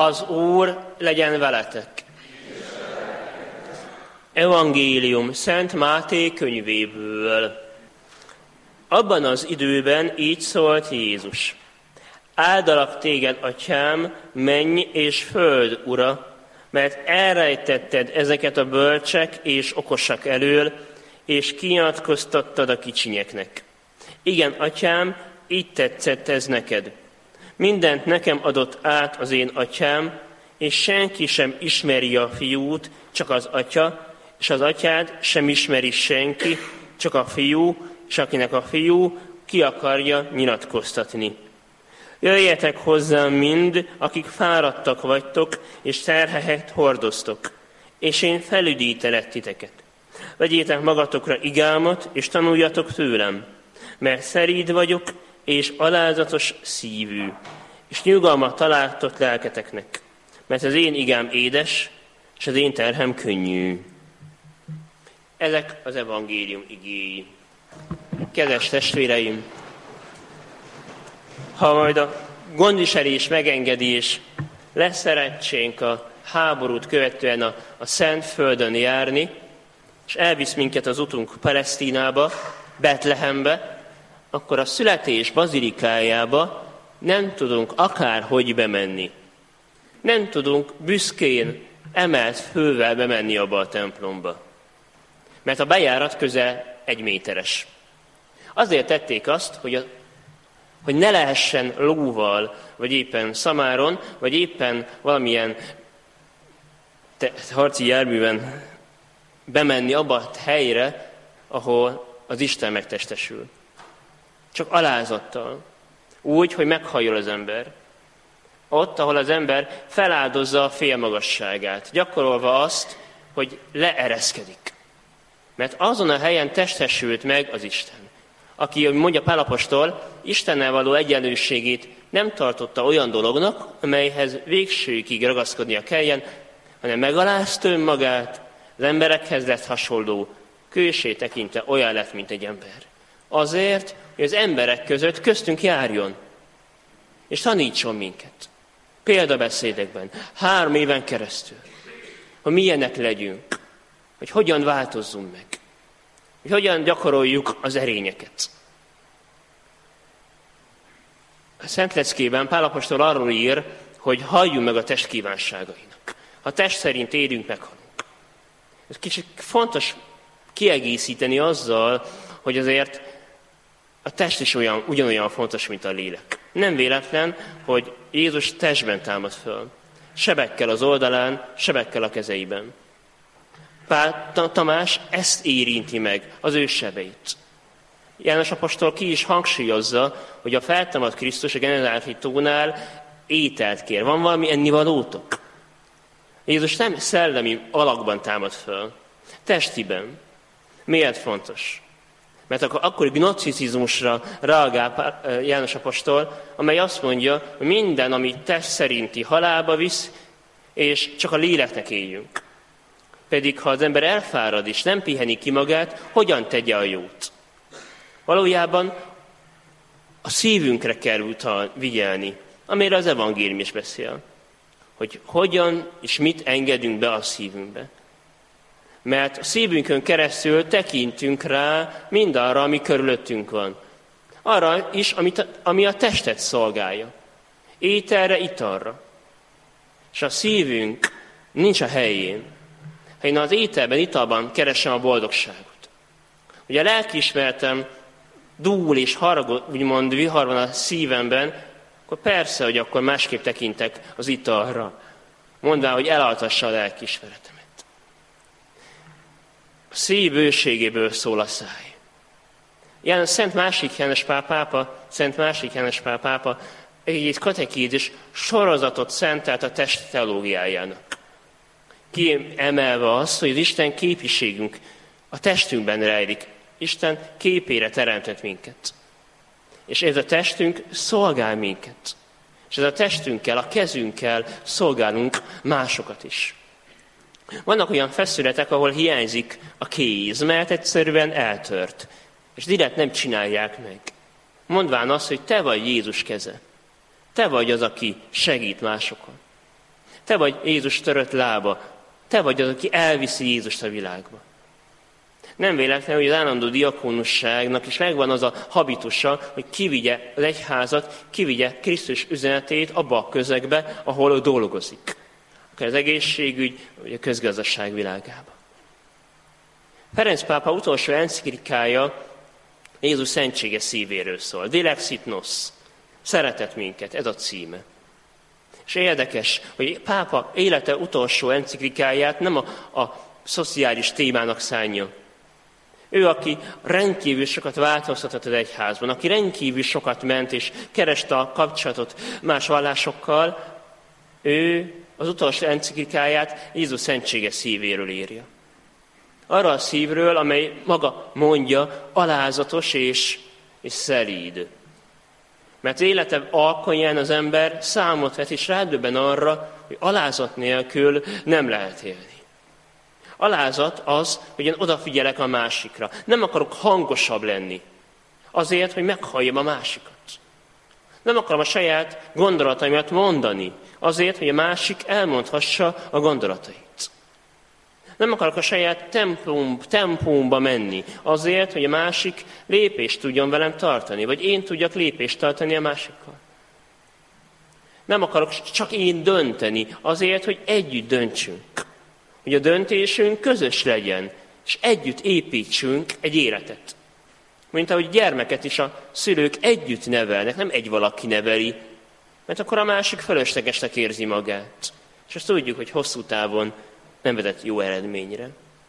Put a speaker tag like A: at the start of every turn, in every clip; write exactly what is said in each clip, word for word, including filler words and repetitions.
A: Az Úr legyen veletek. Evangélium Szent Máté könyvéből. Abban az időben így szólt Jézus. Áldalak téged, Atyám, menny és föld ura, mert elrejtetted ezeket a bölcsek és okosak elől, és kinyilatkoztattad a kicsinyeknek. Igen, Atyám, így tetszett ez neked. Mindent nekem adott át az én Atyám, és senki sem ismeri a fiút, csak az Atya, és az Atyát sem ismeri senki, csak a fiú, és akinek a fiú ki akarja nyilatkoztatni. Jöjjetek hozzám mind, akik fáradtak vagytok, és terheket hordoztok, és én felüdítelek titeket. Vegyétek magatokra igámat, és tanuljatok tőlem, mert szeríd vagyok, és alázatos szívű, és nyugalmat találtok lelketeknek, mert az én igám édes, és az én terhem könnyű. Ezek az evangélium igéi. Kedves testvéreim, ha majd a gondviselés megengedi, és lesz szerencsénk a háborút követően a, a Szent Földön járni, és elvisz minket az utunk Palesztinába, Betlehembe, akkor a születés bazilikájába nem tudunk akárhogy bemenni. Nem tudunk büszkén emelt fővel bemenni abba a templomba. Mert a bejárat közel egy méteres. Azért tették azt, hogy, a, hogy ne lehessen lóval, vagy éppen szamáron, vagy éppen valamilyen te, harci járműven bemenni abba a helyre, ahol az Isten megtestesül. Csak alázattal. Úgy, hogy meghajol az ember. Ott, ahol az ember feláldozza a félmagasságát, gyakorolva azt, hogy leereszkedik. Mert azon a helyen testesült meg az Isten, aki, mondja Pál apostol, Istennel való egyenlőségét nem tartotta olyan dolognak, amelyhez végsőkig ragaszkodnia kelljen, hanem megalázta önmagát, az emberekhez lett hasonló, kősé tekintve olyan lett, mint egy ember. Azért, hogy az emberek között köztünk járjon, és tanítson minket. Példabeszédekben, három éven keresztül, hogy milyenek legyünk, hogy hogyan változzunk meg, hogy hogyan gyakoroljuk az erényeket. A Szent Leckében Pál apostol arról ír, hogy halljunk meg a test kívánságainak. Ha test szerint élünk, meghalunk. Ez kicsit fontos kiegészíteni azzal, hogy azért a test is olyan, ugyanolyan fontos, mint a lélek. Nem véletlen, hogy Jézus testben támad föl. Sebekkel az oldalán, sebekkel a kezeiben. Pál Tamás ezt érinti meg, az ő sebeit. János apostol ki is hangsúlyozza, hogy a feltámadt Krisztus a generálti tónál ételt kér. Van valami ennivalótok? Jézus nem szellemi alakban támad föl, testiben. Miért fontos? Mert akkor, akkor gnoszticizmusra reagál János apostol, amely azt mondja, hogy minden, ami test szerinti halálba visz, és csak a léleknek éljünk. Pedig ha az ember elfárad és nem piheni ki magát, hogyan tegye a jót? Valójában a szívünkre kell utal, vigyelni, amire az evangélium is beszél. Hogy hogyan és mit engedünk be a szívünkbe. Mert a szívünkön keresztül tekintünk rá mindarra, ami körülöttünk van. Arra is, amit a, ami a testet szolgálja. Ételre, italra. És a szívünk nincs a helyén. Ha én az ételben, italban keresem a boldogságot. Ugye a lelkiismeretem dúl és haragod, úgymond vihar van a szívemben, akkor persze, hogy akkor másképp tekintek az italra. Mondván, hogy elaltassa a lelkiismeretemet. A szív bőségéből szól a száj. Ilyen Szent másik János Pál pápa, Szent másik János Pál pápa egy katekézis sorozatot szentelt a test teológiájának. Kiemelve azt, hogy az Isten képiségünk a testünkben rejlik. Isten képére teremtett minket. És ez a testünk szolgál minket. És ez a testünkkel, a kezünkkel szolgálunk másokat is. Vannak olyan feszületek, ahol hiányzik a kéz, mert egyszerűen eltört. És direkt nem csinálják meg. Mondván azt, hogy te vagy Jézus keze. Te vagy az, aki segít másokon. Te vagy Jézus törött lába. Te vagy az, aki elviszi Jézust a világba. Nem véletlen, hogy az állandó diakónusságnak is megvan az a habitusa, hogy kivigye az egyházat, kivigye Krisztus üzenetét abba a közegbe, ahol ő dolgozik. Akár az egészségügy, vagy a közgazdaság világába. Ferenc pápa utolsó enciklikája Jézus szentsége szívéről szól. Dilexit nos. Szeretett minket, ez a címe. És érdekes, hogy pápa élete utolsó enciklikáját nem a, a szociális témának szánja. Ő, aki rendkívül sokat változtatott az egyházban, aki rendkívül sokat ment és kereste a kapcsolatot más vallásokkal, ő az utolsó enciklikáját Jézus szentsége szívéről írja. Arra a szívről, amely maga mondja, alázatos és, és szelíd. Mert élete alkonyán az ember számot vet, és rádöbben arra, hogy alázat nélkül nem lehet élni. Alázat az, hogy én odafigyelek a másikra. Nem akarok hangosabb lenni. Azért, hogy meghalljam a másikat. Nem akarom a saját gondolataimat mondani. Azért, hogy a másik elmondhassa a gondolatait. Nem akarok a saját tempóm, tempómba menni. Azért, hogy a másik lépést tudjon velem tartani. Vagy én tudjak lépést tartani a másikkal. Nem akarok csak én dönteni. Azért, hogy együtt döntsünk. Hogy a döntésünk közös legyen, és együtt építsünk egy életet. Mint ahogy gyermeket is a szülők együtt nevelnek, nem egy valaki neveli, mert akkor a másik fölöslegesnek érzi magát. És azt tudjuk, hogy hosszú távon nem vezet jó eredményre.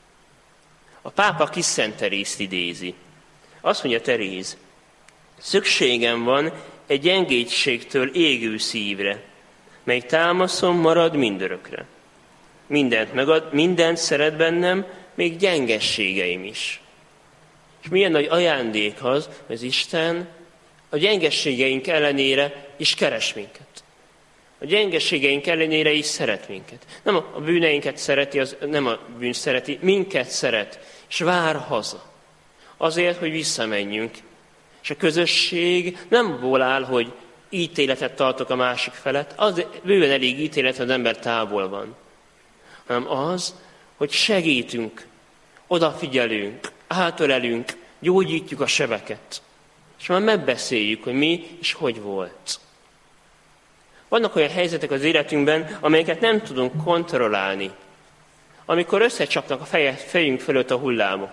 A: A pápa kis Szent Terészt idézi. Azt mondja Teréz, szükségem van egy gyengétségtől égő szívre, mely támaszom marad mindörökre. Mindent megad, mindent szeret bennem, még gyengességeim is. És milyen nagy ajándék az, hogy az Isten a gyengességeink ellenére is keres minket. A gyengességeink ellenére is szeret minket. Nem a bűneinket szereti, az, nem a bűn szereti, minket szeret, és vár haza. Azért, hogy visszamenjünk. És a közösség nem abból áll, hogy ítéletet tartok a másik felett, az bőven elég ítélet, ha az ember távol van. Hanem az, hogy segítünk, odafigyelünk, átölelünk, gyógyítjuk a sebeket. És már megbeszéljük, hogy mi és hogy volt. Vannak olyan helyzetek az életünkben, amelyeket nem tudunk kontrollálni. Amikor összecsapnak a feje, fejünk fölött a hullámok.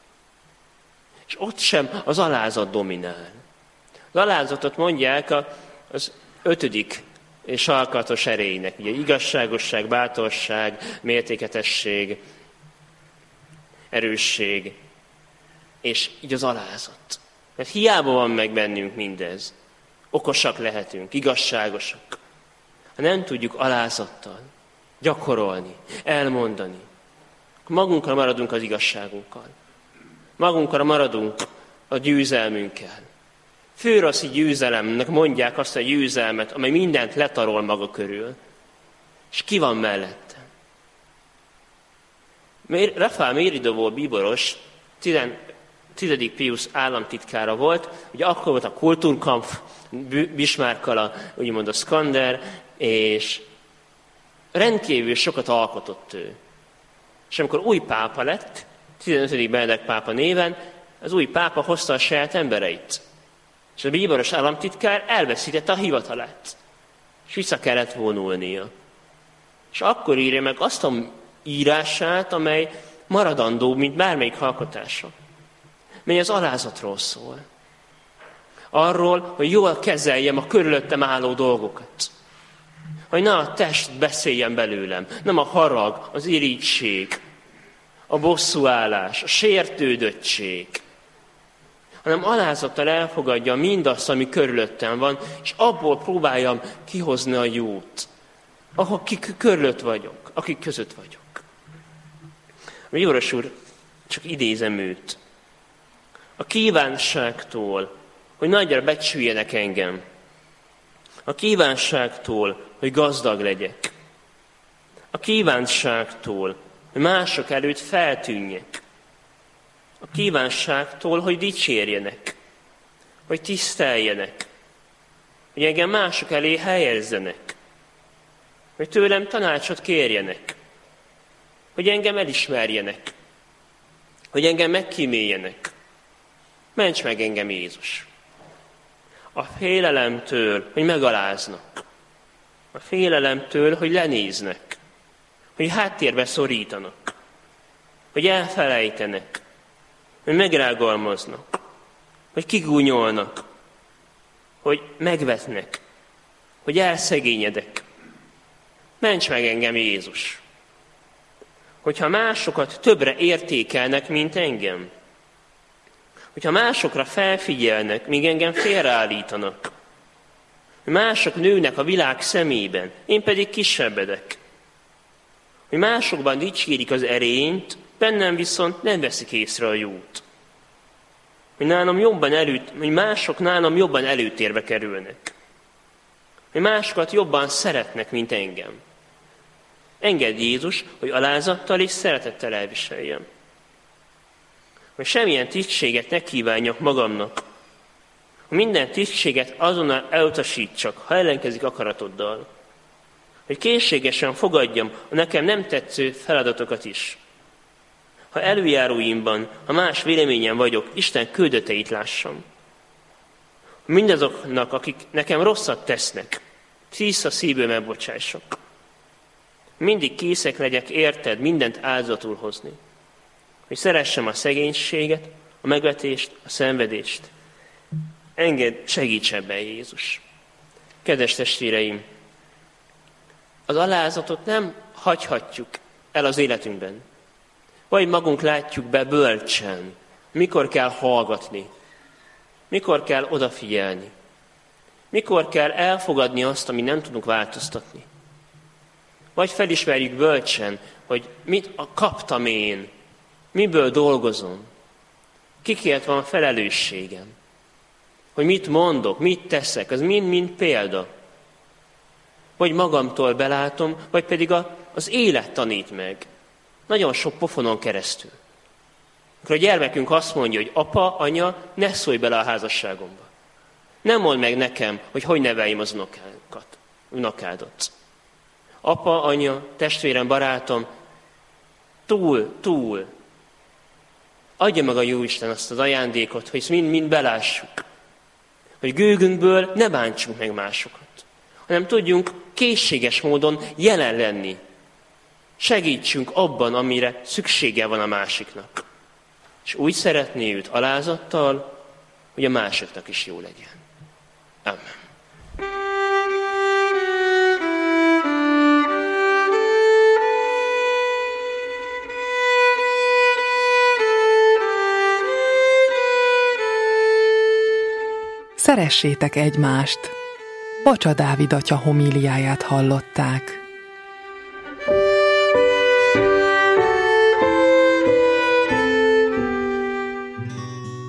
A: És ott sem az alázat dominál. Az alázatot mondják az ötödik és alkatos erejének. Ugye igazságosság, bátorság, mértéketesség, erősség, és így az alázat. Mert hiába van meg bennünk mindez. Okosak lehetünk, igazságosak. Ha nem tudjuk alázattal gyakorolni, elmondani, magunkra maradunk az igazságunkkal. Magunkra maradunk a győzelmünkkel. Főraszi győzelemnek mondják azt a győzelmet, amely mindent letarol maga körül. És ki van mellette? Rafael Méridó bíboros, tizedik Piusz államtitkára volt, ugye akkor volt a Kulturkampf, Bismarckkal a, úgymond a Skander, és rendkívül sokat alkotott ő. És amikor új pápa lett, tizenötödik Benedek pápa néven, az új pápa hozta a saját embereit. És a bíboros államtitkár elveszítette a hivatalát. És vissza kellett vonulnia. És akkor írja meg azt a írását, amely maradandó, mint bármelyik alkotása. Mely az alázatról szól. Arról, hogy jól kezeljem a körülöttem álló dolgokat. Hogy ne a test beszéljen belőlem, nem a harag, az irigység, a bosszúállás, a sértődöttség, hanem alázattal elfogadja mindazt, ami körülöttem van, és abból próbáljam kihozni a jót, akik körülött vagyok, akik között vagyok. A bíboros úr, csak idézem őt. A kívánságtól, hogy nagyra becsüljenek engem. A kívánságtól, hogy gazdag legyek. A kívánságtól, hogy mások előtt feltűnjek. A kívánságtól, hogy dicsérjenek, hogy tiszteljenek, hogy engem mások elé helyezzenek. hogy tőlem tanácsot kérjenek, hogy engem elismerjenek, hogy engem megkíméljenek. Ments meg engem, Jézus! A félelemtől, hogy megaláznak. A félelemtől, hogy lenéznek. Hogy háttérbe szorítanak. Hogy elfelejtenek. Hogy megrágalmaznak. Hogy kigúnyolnak. Hogy megvetnek. Hogy elszegényedek. Ments meg engem, Jézus! Hogyha másokat többre értékelnek, mint engem. Hogyha másokra felfigyelnek, míg engem félreállítanak. Hogy mások nőnek a világ szemében, én pedig kisebbedek. Hogy másokban dicsérik az erényt, bennem viszont nem veszik észre a jót. Hogy, nálam jobban előtt, hogy mások nálam jobban előtérbe kerülnek. Hogy másokat jobban szeretnek, mint engem. Engedd, Jézus, hogy alázattal és szeretettel elviseljem. Hogy semmilyen tisztséget ne kívánjak magamnak. Hogy minden tisztséget azonnal elutasítsak, ha ellenkezik akaratoddal. Hogy készségesen fogadjam a nekem nem tetsző feladatokat is. Ha előjáróimban, ha más véleményen vagyok, Isten küldöteit lássam. Mindazoknak, akik nekem rosszat tesznek, tiszta szívből megbocsássak. Mindig készek legyek érted mindent áldozatul hozni. Hogy szeressem a szegénységet, a megvetést, a szenvedést. Engedd, segíts ebben, Jézus. Kedves testvéreim, az alázatot nem hagyhatjuk el az életünkben. Vagy magunk látjuk be bölcsen, mikor kell hallgatni, mikor kell odafigyelni, mikor kell elfogadni azt, amit nem tudunk változtatni. Vagy felismerjük bölcsen, hogy mit kaptam én, miből dolgozom, kikért van felelősségem, hogy mit mondok, mit teszek, az mind-mind példa. Vagy magamtól belátom, vagy pedig a, az élet tanít meg. Nagyon sok pofonon keresztül. Akkor a gyermekünk azt mondja, hogy apa, anya, ne szólj bele a házasságomba. Nem mondd meg nekem, hogy hogy neveljém az unokákat, unokádat. Apa, anya, testvérem, barátom, túl, túl. Adja meg a Jóisten azt az ajándékot, hogy mind-mind belássuk. Hogy gőgünkből ne bántsunk meg másokat, hanem tudjunk készséges módon jelen lenni. Segítsünk abban, amire szüksége van a másiknak. És úgy szeretné őt alázattal, hogy a másiknak is jó legyen. Amen.
B: Szeressétek egymást! Bacsa Dávid atya homíliáját hallották.